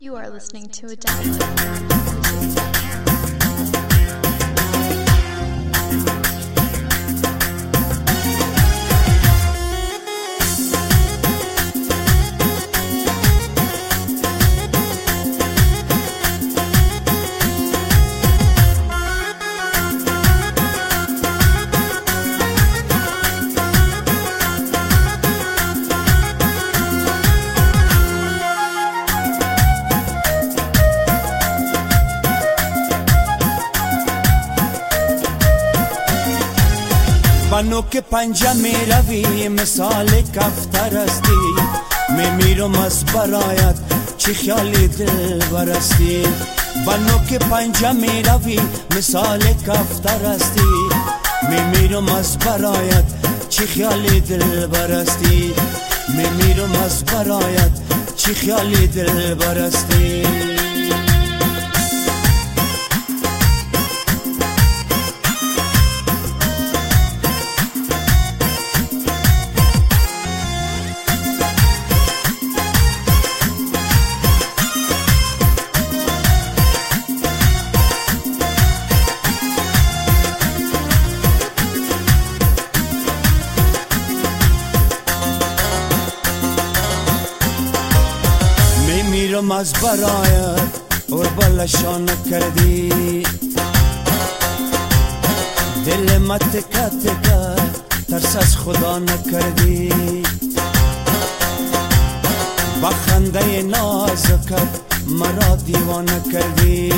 You are listening to a download. بانو که پنجه می روی مثال کفتر استی میمیرم از برایت چی خیالی دل برستی بانو که پنجه می روی مثال کفتر استی میمیرم از برایت چی خیالی دل برستی میمیرم از برایت چی خیالی دل برستی میرم از برایت اور بلشا نکردی دل ما تکه تکه ترس از خدا نکردی با خنده نازکت مرا دیوانه کردی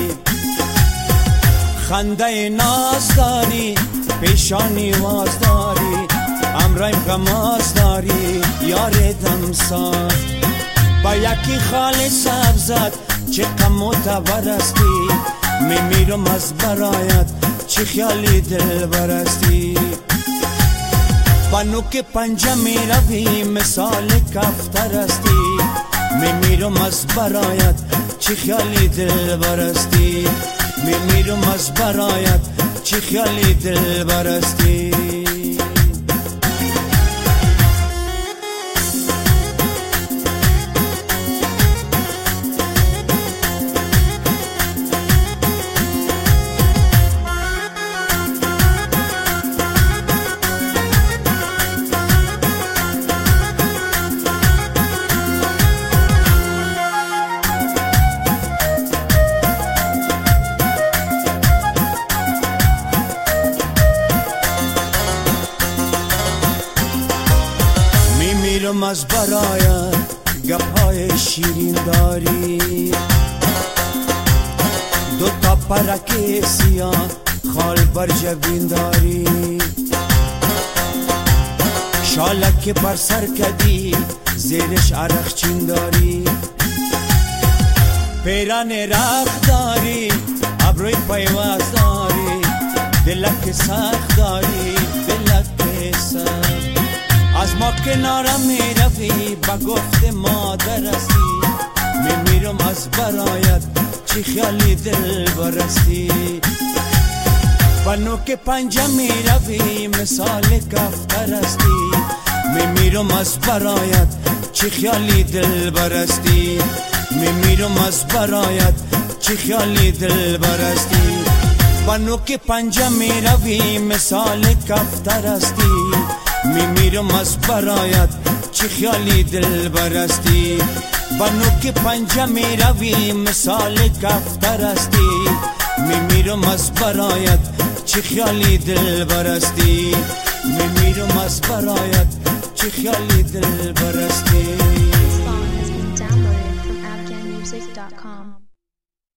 خنده ناز داری پیشانی واز داری امرایم غماز داری یار دمساز با یکی خال سبزت چه غم و تبرستی میمیرم از برایت چه خیالی دل برستی بانو که پنجه می روی مثال کفتر استی میمیرم از برایت چه خیالی دل برستی میمیرم از برایت چه خیالی دل برستی میرم از برایت گپای شیرین داری دو تا پرک سیاه خال بر جبین داری شالک بر سر کدی زیرش عرق چین داری پیران رخ داری ابروی پیواز داری دلک سخت داری دلک سخت از ما کنارم می روی با گفت مادر استی میمیرم از برایت چی خیالی دل برستی بانو که پنجه می روی مثال کفتر استی میمیرم از برایت چی خیالی دل برستی میمیرم از برایت چی خیالی دل برستی بانو که پنجه می روی مثال کفتر استی میمیرم از برایت چی خیالی دل برستی بانو که پنجه می روی مثال کفتر استی میمیرم از برایت چی خیالی دل برستی میمیرم از برایت چی خیالی دل برستی